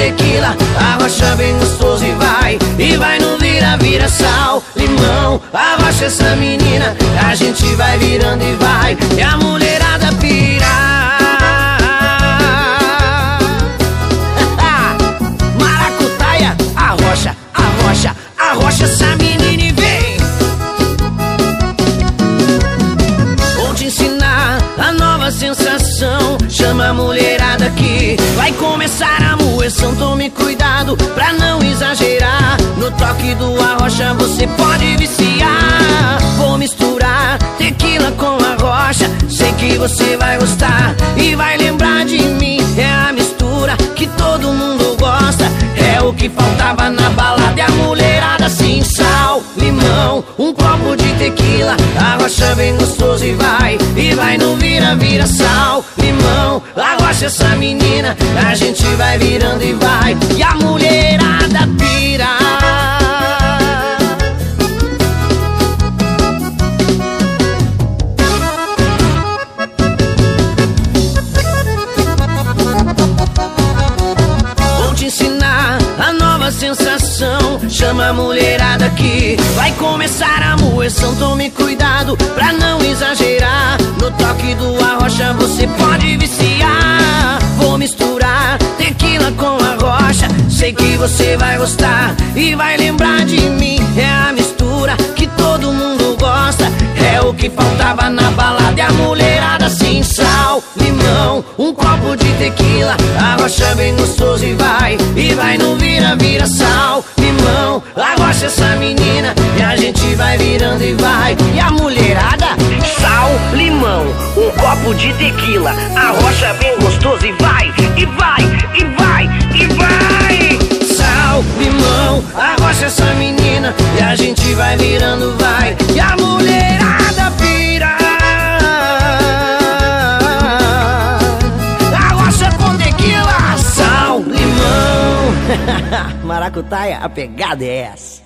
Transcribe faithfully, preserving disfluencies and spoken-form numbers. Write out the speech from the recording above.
tequila, arrocha bem gostoso e vai, e vai no vira, vira sal, limão, arrocha essa menina, a gente vai virando e vai, e a mulherada pira. Maracutaia, arrocha, arrocha, arrocha essa menina e vem. Vou te ensinar a nova sensação, chama a mulherada aqui, vai começar a moeção. Tome cuidado pra não exagerar, no toque do arrocha você pode viciar. Vou misturar tequila com arrocha, sei que você vai gostar e vai lembrar de mim. É a mistura que todo mundo gosta, é o que faltava na balada. E a mulherada assim, sal, limão, um copo de tequila, arrocha bem gostoso e vai, e vai no vira, vira sal, limão, arrocha essa menina, a gente vai virando e vai, e a mulherada pira. Vou te ensinar a nova sensação, chama a mulherada aqui, vai começar a moeção. Tome cuidado pra não exagerar, no toque do arrocha você pode viciar. Vou misturar tequila com arrocha, sei que você vai gostar e vai lembrar de mim. É a mistura que todo mundo gosta, é o que faltava na balada. E a mulherada assim, sal, limão, um copo de tequila, arrocha bem gostoso e vai, e vai no vira, vira sal, limão, arrocha essa menina, e a gente vai virando e vai, e a mulherada, sal, limão, um copo de tequila, arrocha bem gostoso e vai, e vai, e vai, e vai. Sal, limão, arrocha essa menina, e a gente vai virando, vai, e a mulherada pira. Arrocha com tequila, sal, limão. Maracutaia, a pegada é essa.